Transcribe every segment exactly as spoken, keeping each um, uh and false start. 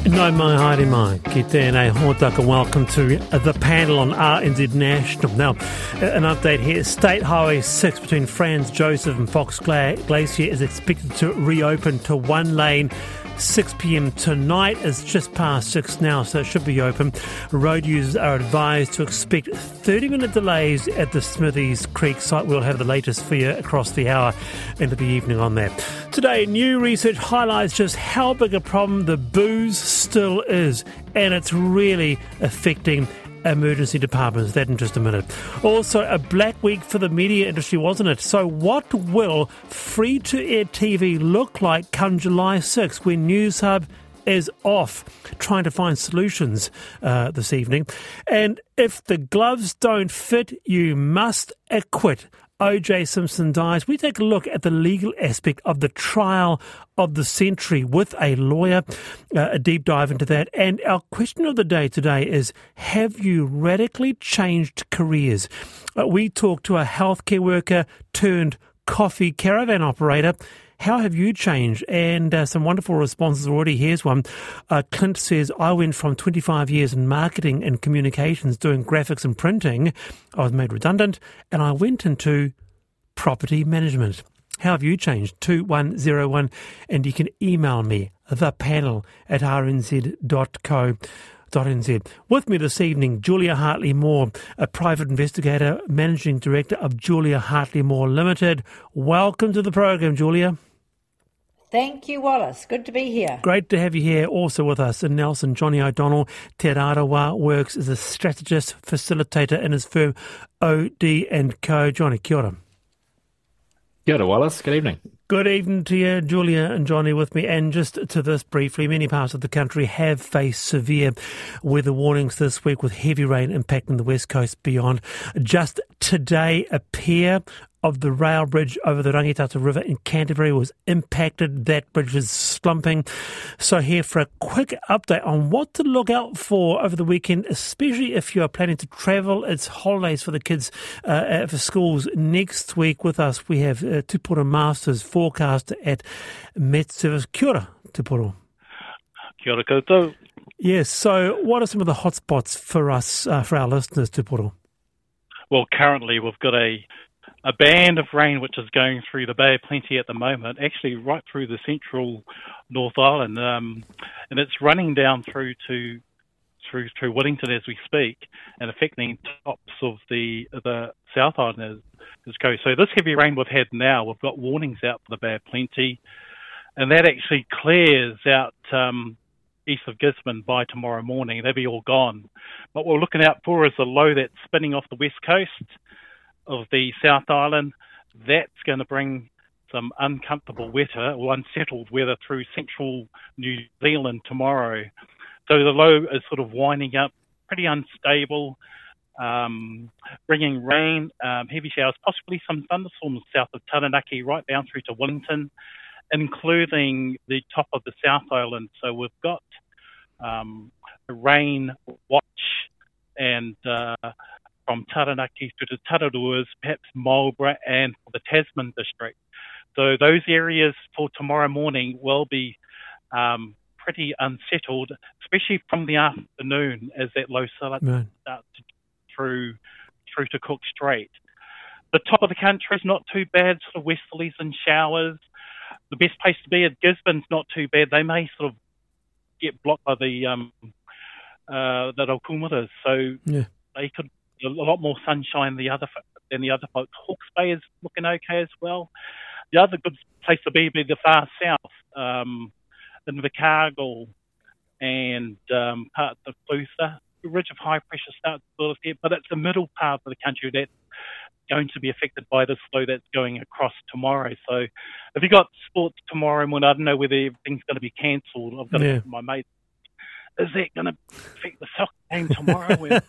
No mai haere mai, ki tēnei hōtaka. Welcome to the panel on R N Z National. Now, an update here. State Highway six between Franz Josef and Fox Glacier is expected to reopen to one lane six p.m. tonight. It's just past six now, so it should be open. Road users are advised to expect thirty-minute delays at the Smithies Creek site. We'll have the latest for you across the hour into the evening on that. Today, new research highlights just how big a problem the booze still is, and it's really affecting emergency departments. That in just a minute. Also, a black week for the media industry, wasn't it? So what will free-to-air T V look like come July sixth when Newshub is off, trying to find solutions uh, this evening? And if the gloves don't fit, you must acquit. O J Simpson dies. We take a look at the legal aspect of the trial of the century with a lawyer, uh, a deep dive into that. And our question of the day today is, have you radically changed careers? Uh, we talk to a healthcare worker turned coffee caravan operator. How have you changed? And uh, some wonderful responses already. Here's one. Uh, Clint says, I went from twenty-five years in marketing and communications doing graphics and printing. I was made redundant and I went into property management. How have you changed? two one zero one. And you can email me, the panel at r n z dot co dot n z. With me this evening, Julia Hartley-Moore, a private investigator, managing director of Julia Hartley-Moore Limited. Welcome to the program, Julia. Thank you, Wallace. Good to be here. Great to have you here. Also with us in Nelson, Johnny O'Donnell. Te Arawa works as a strategist facilitator in his firm O D and Co. Johnny, kia ora. Kia ora, Wallace. Good evening. Good evening to you, Julia and Johnny with me. And just to this briefly, many parts of the country have faced severe weather warnings this week with heavy rain impacting the west coast beyond. Just today, a pair of the rail bridge over the Rangitata River in Canterbury was impacted. That bridge is slumping. So here for a quick update on what to look out for over the weekend, especially if you are planning to travel. It's holidays for the kids uh, for schools. Next week with us, we have uh, Tuporo Masters forecast at Met Service. Kia ora, Tuporo. Kia ora koutou. Yes, so what are some of the hotspots for us, uh, for our listeners, Tuporo? Well, currently we've got a a band of rain which is going through the Bay of Plenty at the moment, actually right through the central North Island, um, and it's running down through to through through Wellington as we speak, and affecting tops of the the South Island as, as coast. So this heavy rain we've had now, we've got warnings out for the Bay of Plenty, and that actually clears out um, east of Gisborne by tomorrow morning. They'll be all gone. What we're looking out for is a low that's spinning off the west coast of the South Island. That's going to bring some uncomfortable weather or unsettled weather through central New Zealand tomorrow. So the low is sort of winding up, pretty unstable, um, bringing rain, um, heavy showers, possibly some thunderstorms south of Taranaki right down through to Wellington, including the top of the South Island. So we've got um, a rain watch and uh, from Taranaki to the Tararuas, perhaps Marlborough and the Tasman district. So those areas for tomorrow morning will be um, pretty unsettled, especially from the afternoon as that low starts right. start to, through through to Cook Strait. The top of the country is not too bad, sort of westerlies and showers. The best place to be at Gisborne's not too bad. They may sort of get blocked by the um, uh, the Raukumaras, so yeah. they could a lot more sunshine than the other than the other folks. Hawke's Bay is looking okay as well. The other good place to be would be the far south, um, in the Cargill and um, part of Clutha. The ridge of high pressure starts to build there, but it's the middle part of the country that's going to be affected by this flow that's going across tomorrow. So if you got sports tomorrow morning, I don't know whether everything's going to be cancelled. I've got yeah. to, my mate, is that going to affect the soccer game tomorrow?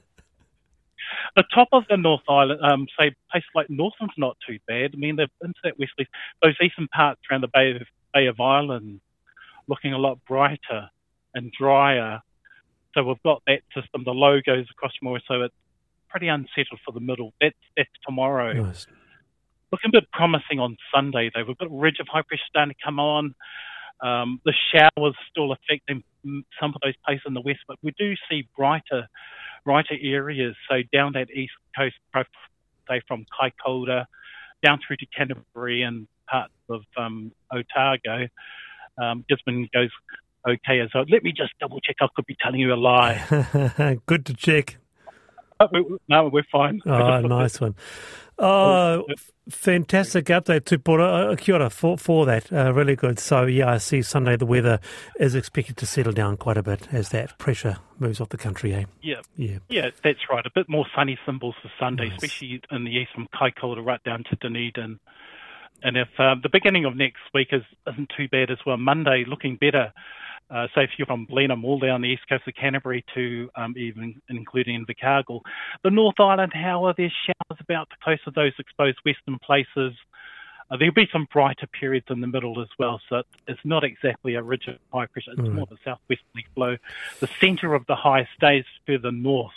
The top of the North Island, um, say places like Northland's not too bad. I mean, they're into that westerly. Those eastern parts around the Bay of, Bay of Island looking a lot brighter and drier. So we've got that system. The low goes across more, so it's pretty unsettled for the middle. That's, that's tomorrow. Nice. Looking a bit promising on Sunday, though. We've got a ridge of high pressure starting to come on. Um, the showers still affecting some of those places in the west, but we do see brighter, brighter areas. So down that east coast, say from Kaikoura down through to Canterbury and parts of um, Otago, um, Gisborne goes okay as well. Let me just double check. I could be telling you a lie. Good to check. No, we're fine. Oh, nice one. Oh, fantastic update, Tupora. Uh, kia ora for, for that. Uh, really good. So, yeah, I see Sunday the weather is expected to settle down quite a bit as that pressure moves off the country, eh? Yeah. Yeah, yeah, that's right. A bit more sunny symbols for Sunday, nice. Especially in the east from Kaikoura right down to Dunedin. And if uh, the beginning of next week is, isn't too bad as well, Monday looking better. Uh, so if you're from Blenheim all down the east coast of Canterbury to um, even including Invercargill. The North Island, however, there's showers about the close of those exposed western places. Uh, there'll be some brighter periods in the middle as well, so it's not exactly a rigid high pressure. It's mm. more of a southwesterly flow. The centre of the high stays further north.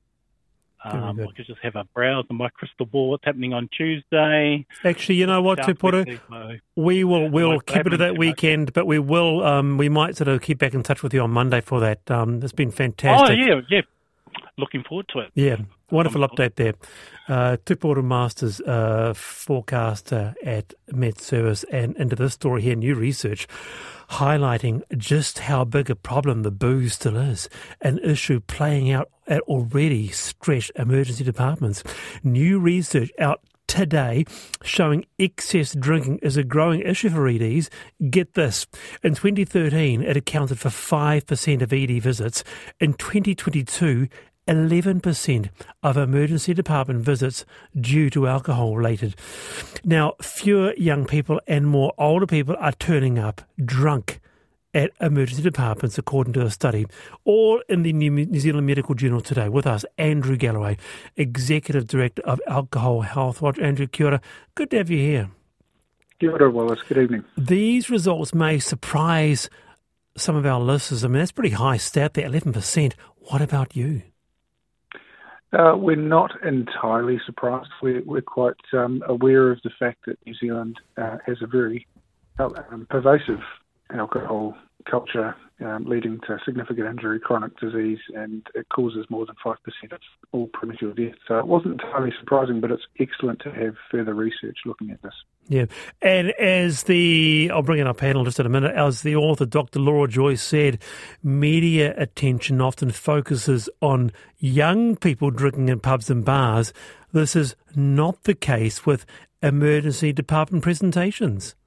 Um, I could just have a browse on my crystal ball. What's happening on Tuesday? Actually, you know what, Tupora? We will we'll keep it to that weekend, but we will um, we might sort of keep back in touch with you on Monday for that. Um, it's been fantastic. Oh yeah, yeah. Looking forward to it. Yeah, wonderful um, update there. Uh, Tupora Masters, uh, forecaster at Met Service, and into this story here, new research highlighting just how big a problem the booze still is, an issue playing out at already stretched emergency departments. New research out today showing excess drinking is a growing issue for E Ds. Get this, in twenty thirteen it accounted for five percent of E D visits. In twenty twenty-two, eleven percent of emergency department visits due to alcohol related. Now, fewer young people and more older people are turning up drunk at emergency departments, according to a study. All in the New Zealand Medical Journal today. With us, Andrew Galloway, Executive Director of Alcohol Health Watch. Andrew, kia ora. Good to have you here. Kia ora, Wallace. Good evening. These results may surprise some of our listeners. I mean, that's pretty high stat there, eleven percent. What about you? Uh, we're not entirely surprised. We're, we're quite um, aware of the fact that New Zealand uh, has a very um, pervasive alcohol culture, um, leading to significant injury, chronic disease, and it causes more than five percent of all premature deaths. So it wasn't entirely surprising, but it's excellent to have further research looking at this. Yeah, and as the, I'll bring in our panel just in a minute, as the author, Doctor Laura Joyce, said, media attention often focuses on young people drinking in pubs and bars. This is not the case with emergency department presentations.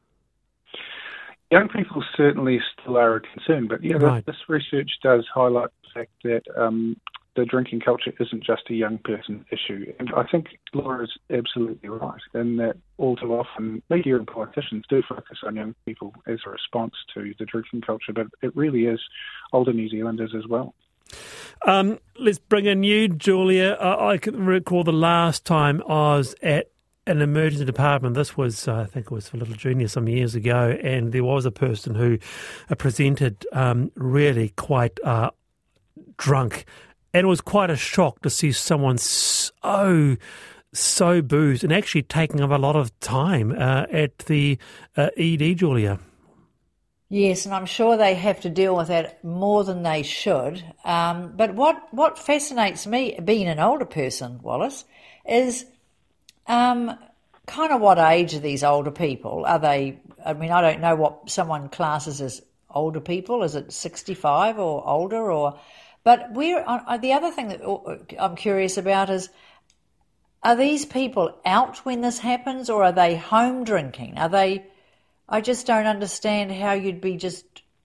Young people certainly still are a concern, but yeah, right. this, this research does highlight the fact that um, the drinking culture isn't just a young person issue. And I think Laura is absolutely right in that all too often media and politicians do focus on young people as a response to the drinking culture, but it really is older New Zealanders as well. Um, let's bring in you, Julia. Uh, I can recall the last time I was at an emergency department. This was, uh, I think it was for Little Junior some years ago, and there was a person who uh, presented um, really quite uh, drunk, and it was quite a shock to see someone so, so boozed and actually taking up a lot of time uh, at the uh, E D, Julia. Yes, and I'm sure they have to deal with that more than they should. Um, but what, what fascinates me, being an older person, Wallace, is Um, kind of what age are these older people? Are they, I mean, I don't know what someone classes as older people. Is it sixty-five or older? Or, but we're, uh, the other thing that I'm curious about is, are these people out when this happens, or are they home drinking? Are they, I just don't understand how you'd be just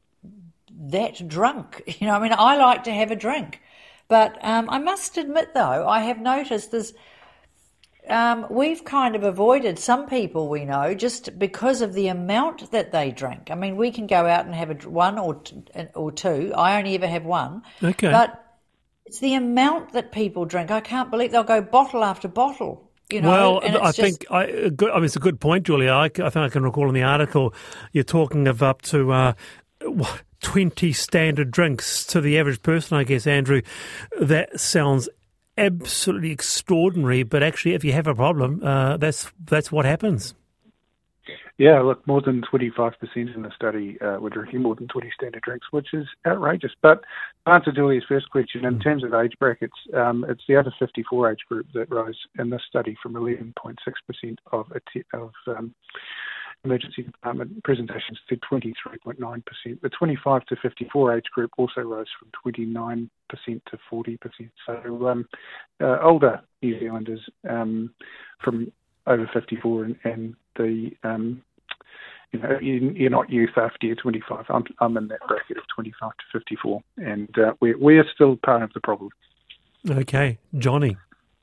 that drunk. You know, I mean, I like to have a drink. But um, I must admit, though, I have noticed there's, Um, we've kind of avoided some people we know just because of the amount that they drink. I mean, we can go out and have a, one or t- or two. I only ever have one. Okay. But it's the amount that people drink. I can't believe they'll go bottle after bottle. You know, well, and it's I just... think I, I mean, it's a good point, Julia. I, I think I can recall in the article you're talking of up to uh, twenty standard drinks to the average person, I guess, Andrew. That sounds absolutely extraordinary, but actually if you have a problem, uh, that's that's what happens. Yeah, look, more than twenty-five percent in the study uh, were drinking more than twenty standard drinks, which is outrageous. But to answer Julia's first question, in terms of age brackets, um, it's the over fifty-four age group that rose in this study from eleven point six percent of, of um, emergency department presentations to twenty-three point nine percent. The twenty-five to fifty-four age group also rose from twenty-nine percent to forty percent. So um, uh, older New Zealanders um, from over fifty-four and, and the, um, you know, you're not youth after you're twenty-five. I'm, I'm in that bracket of twenty-five to fifty-four, and uh, we're, we're still part of the problem. Okay, Johnny.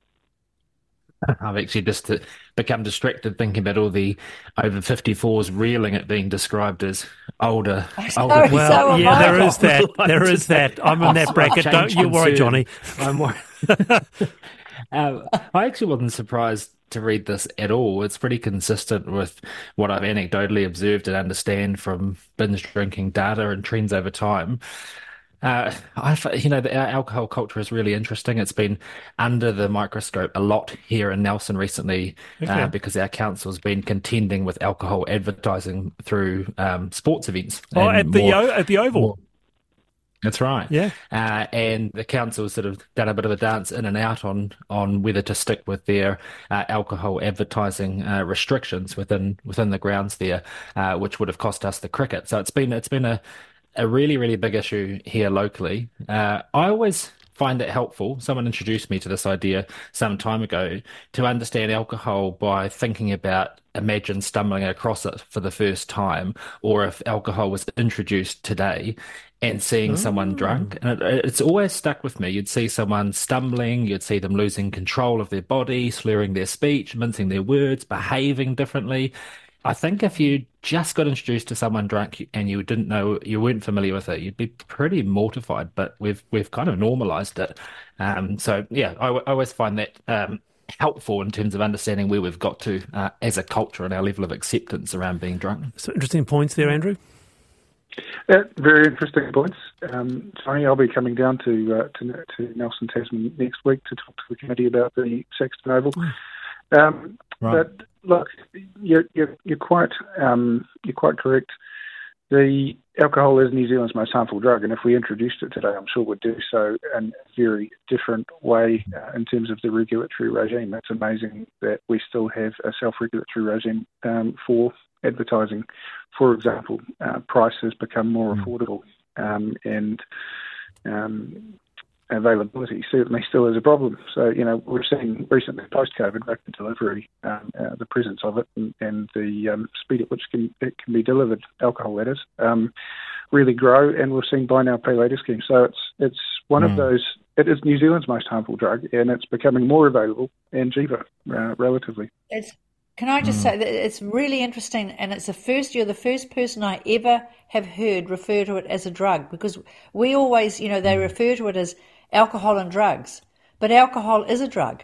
I've actually just uh, become distracted thinking about all the over fifty-fours reeling at being described as older. older. so Well, am yeah, I. there is that. There is that. I'm in that bracket. Don't you worry, Johnny. I'm worried. um, I actually wasn't surprised to read this at all. It's pretty consistent with what I've anecdotally observed and understand from binge drinking data and trends over time. Uh, I, you know, the our alcohol culture is really interesting. It's been under the microscope a lot here in Nelson recently, Okay. uh, because our council's been contending with alcohol advertising through um, sports events. Oh, and at the more- o- at the Oval. more- That's right. Yeah. Uh, and the council's sort of done a bit of a dance in and out on on whether to stick with their uh, alcohol advertising uh, restrictions within within the grounds there, uh, which would have cost us the cricket. So it's been it's been a a really, really big issue here locally. Uh, I always find it helpful. Someone introduced me to this idea some time ago to understand alcohol by thinking about, imagine stumbling across it for the first time, or if alcohol was introduced today and seeing someone drunk. And it, it's always stuck with me. You'd see someone stumbling, you'd see them losing control of their body, slurring their speech, mincing their words, behaving differently. I think if you just got introduced to someone drunk and you didn't know, you weren't familiar with it, you'd be pretty mortified. But we've we've kind of normalised it. Um, so yeah, I, I always find that um, helpful in terms of understanding where we've got to uh, as a culture and our level of acceptance around being drunk. Some interesting points there, Andrew. Uh, very interesting points. Um, Tony, I'll be coming down to, uh, to to Nelson, Tasman next week to talk to the committee about the Sexton Oval. Um, Right. But look, you're, you're, you're quite um, you're quite correct. The alcohol is New Zealand's most harmful drug, and if we introduced it today, I'm sure we'd do so in a very different way uh, in terms of the regulatory regime. It's amazing that we still have a self-regulatory regime um, for advertising. For example, uh, price has become more affordable, um, and um, availability certainly still is a problem. So, you know, we're seeing recently post-COVID rapid delivery, um, uh, the presence of it and, and the um, speed at which can, it can be delivered, alcohol that is, um, really grow, and we're seeing buy now, pay later schemes. So it's it's one Mm. of those, it is New Zealand's most harmful drug, and it's becoming more available and cheaper, uh, relatively. It's, can I just say that it's really interesting, and it's the first, you're the first person I ever have heard refer to it as a drug, because we always, you know, they refer to it as alcohol and drugs, but alcohol is a drug.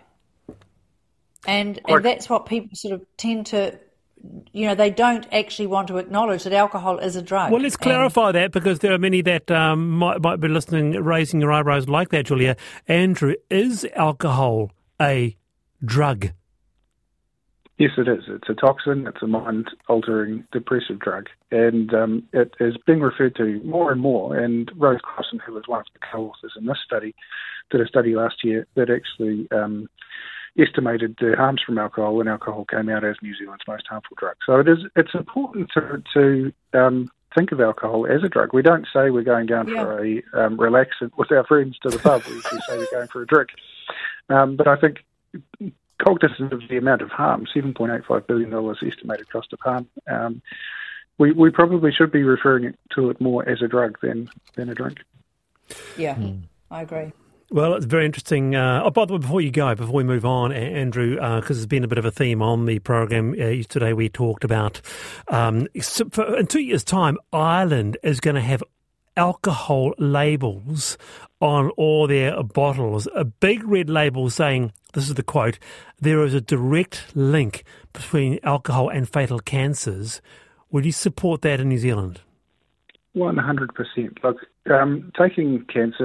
And, Quite. and that's what people sort of tend to, you know, they don't actually want to acknowledge that alcohol is a drug. Well, let's And- clarify that, because there are many that um, might, might be listening, raising your eyebrows like that, Julia. Andrew, is alcohol a drug? Yes, it is. It's a toxin. It's a mind-altering depressive drug, and um, it is being referred to more and more. And Rose Carson, who was one of the co-authors in this study, did a study last year that actually um, estimated the harms from alcohol, and alcohol came out as New Zealand's most harmful drug. So it is. It's important to to um, think of alcohol as a drug. We don't say we're going down Yeah. for a um, relax with our friends to the pub. We usually say we're going for a drink. Um, but I think, cognizant of the amount of harm, seven point eight five billion dollars estimated cost of harm, um, we, we probably should be referring it to it more as a drug than, than a drink. Yeah, I agree. Well, it's very interesting. Uh, oh, by the way, before you go, before we move on, A- Andrew, because uh, there's been a bit of a theme on the program uh, today, we talked about um, so for, in two years' time, Ireland is going to have alcohol labels on all their bottles, a big red label saying, this is the quote, there is a direct link between alcohol and fatal cancers. Would you support that in New Zealand? one hundred percent. Look, um, taking cancer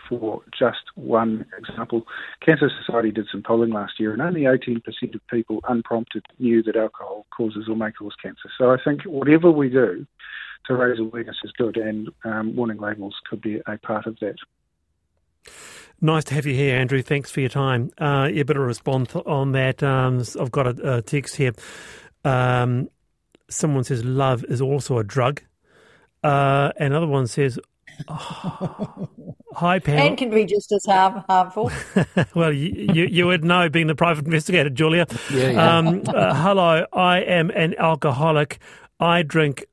for just one example. Cancer Society did some polling last year, and only eighteen percent of people unprompted knew that alcohol causes or may cause cancer. So I think whatever we do to raise awareness is good, and um, warning labels could be a part of that. Nice to have you here, Andrew. Thanks for your time. Uh, you better respond on that. Um, I've got a, a text here. Um, someone says love is also a drug. Uh, another one says, oh, hi, panel. And can be just as harm, harmful. Well, you, you you would know, being the private investigator, Julia. Yeah, yeah. Um, uh, hello, I am an alcoholic. I drink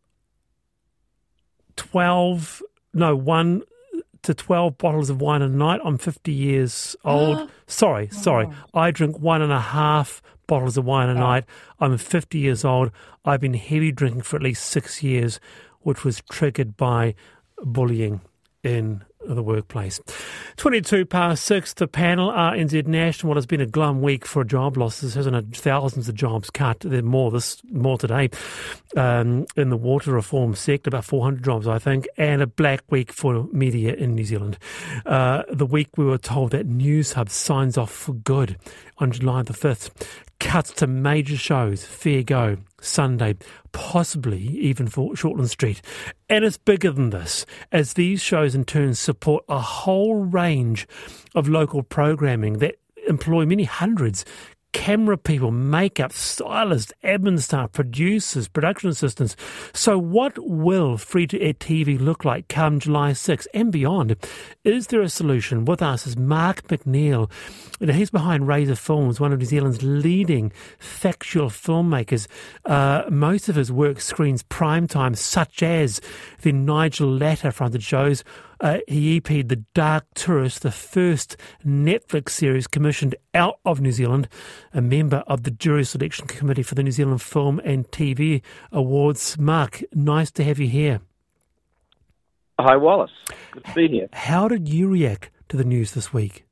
twelve, no, one to twelve bottles of wine a night. I'm fifty years old. sorry, sorry. Oh. I drink one and a half bottles of wine a Oh. night. I'm fifty years old. I've been heavy drinking for at least six years, which was triggered by bullying in the workplace. twenty-two past six, the panel, R N Z National. Well, it's been a glum week for job losses, hasn't it? Thousands of jobs cut. There are more this more today um, in the water reform sector, about four hundred jobs, I think, and a black week for media in New Zealand. Uh, the week we were told that Newshub signs off for good on July the fifth. Cuts to major shows, Fair Go, Sunday, possibly even for Shortland Street. And it's bigger than this, as these shows in turn support a whole range of local programming that employ many hundreds. Camera people, makeup, stylists, admin staff, producers, production assistants. So what will free-to-air T V look like come July sixth and beyond? Is there a solution? With us is Mark McNeil. He's behind Razor Films, one of New Zealand's leading factual filmmakers. Uh, most of his work screens prime time, such as the Nigel Latta-fronted shows. Uh, he E P'd The Dark Tourist, the first Netflix series commissioned out of New Zealand, a member of the jury selection committee for the New Zealand Film and T V Awards. Mark, nice to have you here. Hi, Wallace. Good to be here. How did you react to the news this week?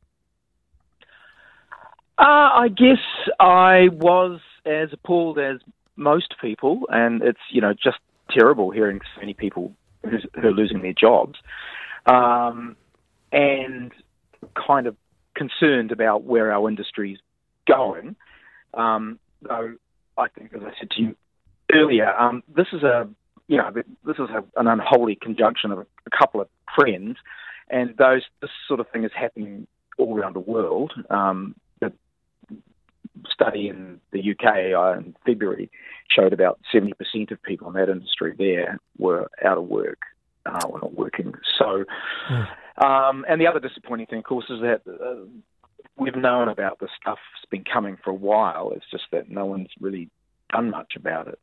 Uh, I guess I was as appalled as most people, and it's, you know, just terrible hearing so many people who's, who are losing their jobs. Um, and kind of concerned about where our industry's going. Um, though I think, as I said to you earlier, um, this is a you know this is a, an unholy conjunction of a, a couple of trends, and those this sort of thing is happening all around the world. Um, the study in the U K uh, in February showed about seventy percent of people in that industry there were out of work. Uh, we're not working. So, Mm. um, and the other disappointing thing, of course, is that uh, we've known about this stuff. It's been coming for a while. It's just that no one's really done much about it.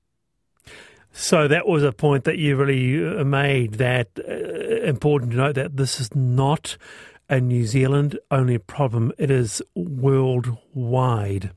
So that was a point that you really made, that uh, important to note that this is not a New Zealand-only problem. It is worldwide.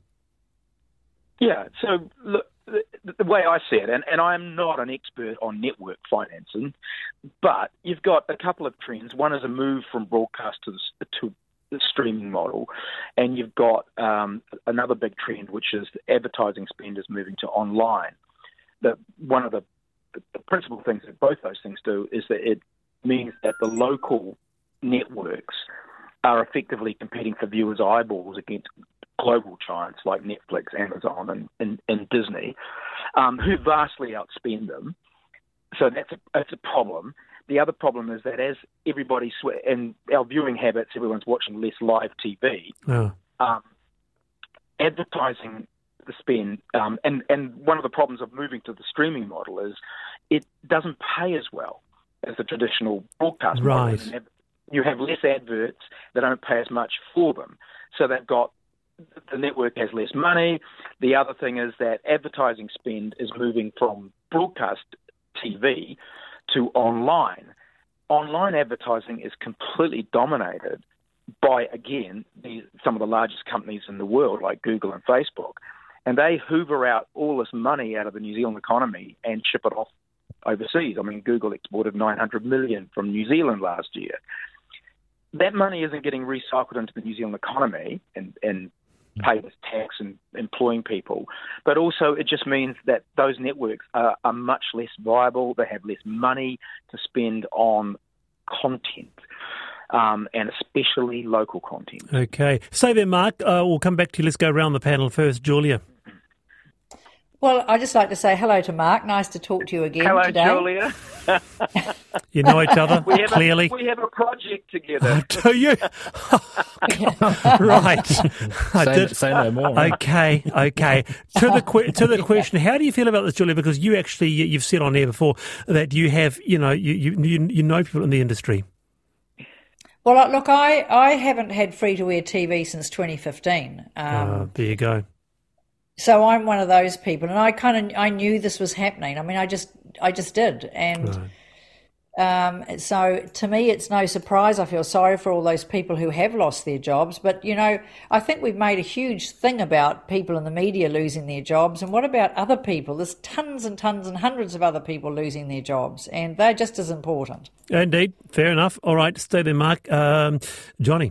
Yeah, so look, the, the way I see it, and, and I'm not an expert on network financing, but you've got a couple of trends. One is a move from broadcast to the, to the streaming model, and you've got um, another big trend, which is advertising spend is moving to online. The, one of the, the principal things that both those things do is that it means that the local networks are effectively competing for viewers' eyeballs against global giants like Netflix, Amazon, and, and, and Disney, um, who vastly outspend them. So that's a, that's a problem. The other problem is that as everybody, sw- and our viewing habits, everyone's watching less live T V, Oh. um, advertising the spend, um, and, and one of the problems of moving to the streaming model is it doesn't pay as well as the traditional broadcast Right. model. You have less adverts that don't pay as much for them. So they've got, the network has less money. The other thing is that advertising spend is moving from broadcast T V to online. Online advertising is completely dominated by, again, the, some of the largest companies in the world, like Google and Facebook. And they hoover out all this money out of the New Zealand economy and ship it off overseas. I mean, Google exported nine hundred million dollars from New Zealand last year. That money isn't getting recycled into the New Zealand economy and, and paid as tax and employing people, but also it just means that those networks are, are much less viable. They have less money to spend on content. um, and especially local content. Okay. Stay there, Mark. Uh, we'll come back to you. Let's go around the panel first. Julia. Well, I'd just like to say hello to Mark. Nice to talk to you again Hello, today. Julia. You know each other, we have clearly. A, we have a project together. Oh, do you? Right. I Say, did. say no more. Okay, okay. To the que- to the question, how do you feel about this, Julia? Because you actually you- you've said on air before that you have, you know, you you you you know people in the industry. Well, look, I, I haven't had free-to-air T V since twenty fifteen. Um, Uh, there you go. So I'm one of those people, and I kind of I knew this was happening. I mean, I just I just did, and um, so to me, it's no surprise. I feel sorry for all those people who have lost their jobs, but you know, I think we've made a huge thing about people in the media losing their jobs, and what about other people? There's tons and tons and hundreds of other people losing their jobs, and they're just as important. Indeed, fair enough. All right, stay there, Mark. Um, Johnny.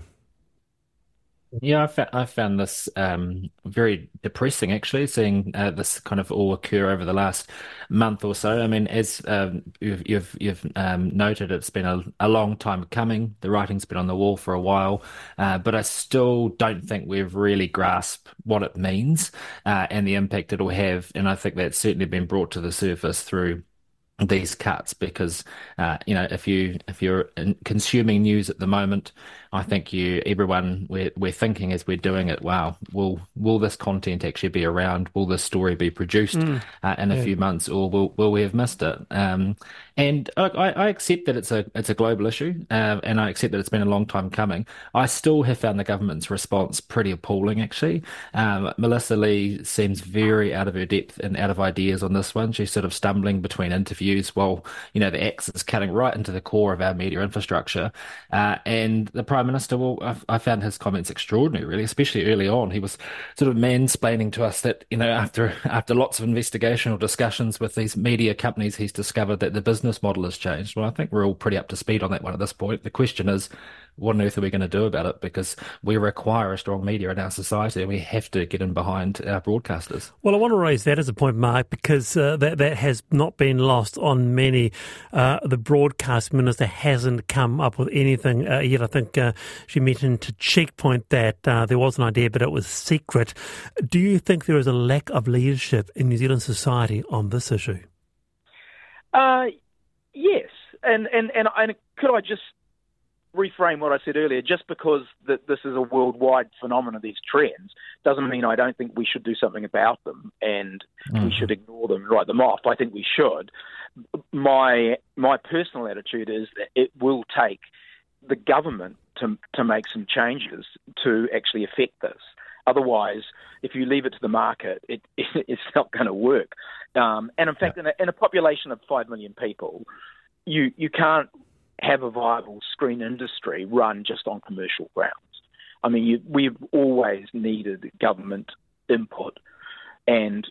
Yeah, I, fa- I found this um, very depressing, actually, seeing uh, this kind of all occur over the last month or so. I mean, as um, you've you've, you've um, noted, it's been a, a long time coming. The writing's been on the wall for a while, uh, but I still don't think we've really grasped what it means uh, and the impact it'll have. And I think that's certainly been brought to the surface through these cuts, because uh, you know, if you if you're consuming news at the moment, I think you everyone we're we're thinking as we're doing it, wow, will will this content actually be around? Will this story be produced mm, uh, in a yeah. few months, or will will we have missed it? Um, and I, I accept that it's a it's a global issue, uh, and I accept that it's been a long time coming. I still have found the government's response pretty appalling, actually. Um, Melissa Lee seems very out of her depth and out of ideas on this one. She's sort of stumbling between interviews while, you know, the axe is cutting right into the core of our media infrastructure. Uh, and the Prime Minister, well, I, I found his comments extraordinary, really, especially early on. He was sort of mansplaining to us that, you know, after after lots of investigational discussions with these media companies, he's discovered that the business model has changed. Well, I think we're all pretty up to speed on that one at this point. The question is, what on earth are we going to do about it? Because we require a strong media in our society, and we have to get in behind our broadcasters. Well, I want to raise that as a point, Mark, because uh, that that has not been lost on many. Uh, the broadcast minister hasn't come up with anything uh, yet. I think uh, she mentioned to Checkpoint that uh, there was an idea, but it was secret. Do you think there is a lack of leadership in New Zealand society on this issue? Uh, yes, and and and, and could I just reframe what I said earlier? Just because that this is a worldwide phenomenon, these trends, doesn't mean I don't think we should do something about them and mm-hmm. we should ignore them and write them off. I think we should. My my personal attitude is that it will take the government to to make some changes to actually affect this. Otherwise, if you leave it to the market, it, it it's not going to work. Um, and in fact, yeah. in, a, in a population of five million people, you you can't have a viable screen industry run just on commercial grounds. I mean, you, we've always needed government input, and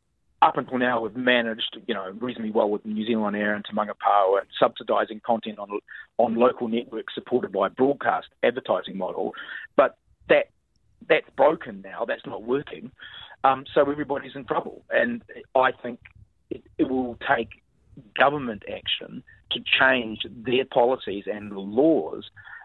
up until now we've managed, you know, reasonably well with New Zealand On Air and Te Manga Power and subsidising content on on local networks supported by a broadcast advertising model. But that that's broken now. That's not working. Um, so everybody's in trouble, and I think it, it will take government action to change their policies and the laws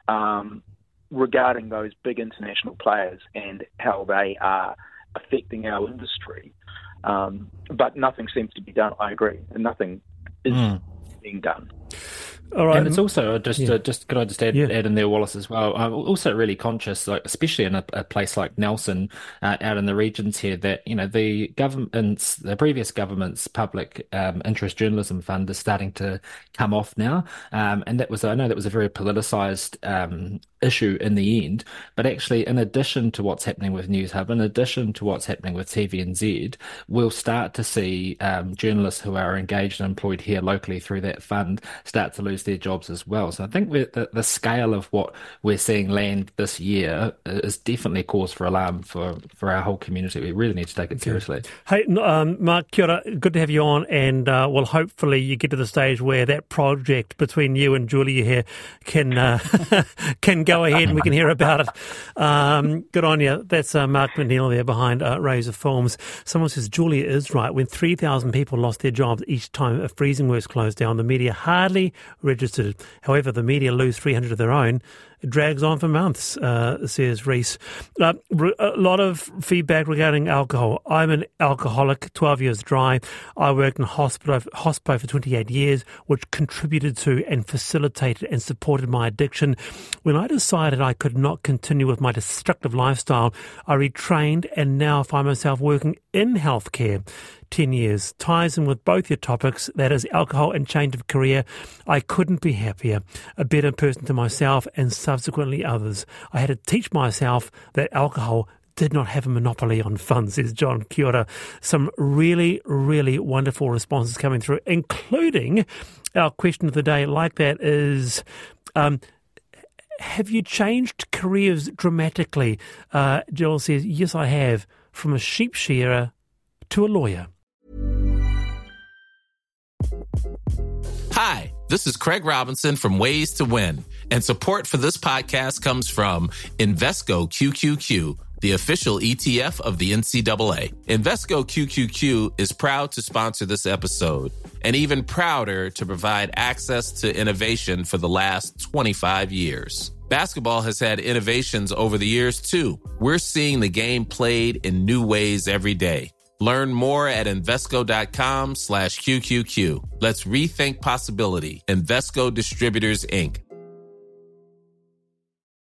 um, regarding those big international players and how they are affecting our industry. Um, but nothing seems to be done. I agree, and nothing is mm. being done. All right, and it's also just yeah. uh, just could I just add, yeah. add in there, Wallace, as well. I'm also really conscious, like especially in a, a place like Nelson, uh, out in the regions here, that you know the government's, the previous government's public um, interest journalism fund is starting to come off now, um, and that was I know that was a very politicised um, issue in the end. But actually, in addition to what's happening with Newshub, in addition to what's happening with T V N Z, we'll start to see um, journalists who are engaged and employed here locally through that fund start to lose their jobs as well. So I think we're, the, the scale of what we're seeing land this year is definitely cause for alarm for, for our whole community. We really need to take it okay. seriously. Hey, um, Mark, kia ora. Good to have you on, and uh, well, hopefully you get to the stage where that project between you and Julia here can uh, can go ahead and we can hear about it. Um, good on you. That's uh, Mark McNeil there behind uh, Razor Films. Someone says Julia is right. When three thousand people lost their jobs each time a freezing works closed down, the media hardly registered. However, the media lose three hundred of their own. It drags on for months, uh, says Reese. Uh, a lot of feedback regarding alcohol. I'm an alcoholic, twelve years dry. I worked in hospital, hospital for twenty-eight years, which contributed to and facilitated and supported my addiction. When I decided I could not continue with my destructive lifestyle, I retrained and now find myself working in healthcare. ten years. Ties in with both your topics, that is alcohol and change of career. I couldn't be happier, a better person to myself and subsequently others. I had to teach myself that alcohol did not have a monopoly on fun, says John. Kia ora. Some really, really wonderful responses coming through, including our question of the day like that is, um, have you changed careers dramatically? Uh, Jill says, yes, I have, from a sheep shearer to a lawyer. Hi, this is Craig Robinson from Ways to Win, and support for this podcast comes from Invesco Q Q Q, the official E T F of the N C double A. Invesco Q Q Q is proud to sponsor this episode, and even prouder to provide access to innovation for the last twenty-five years. Basketball has had innovations over the years, too. We're seeing the game played in new ways every day. Learn more at Invesco.com slash QQQ. Let's rethink possibility. Invesco Distributors, Incorporated.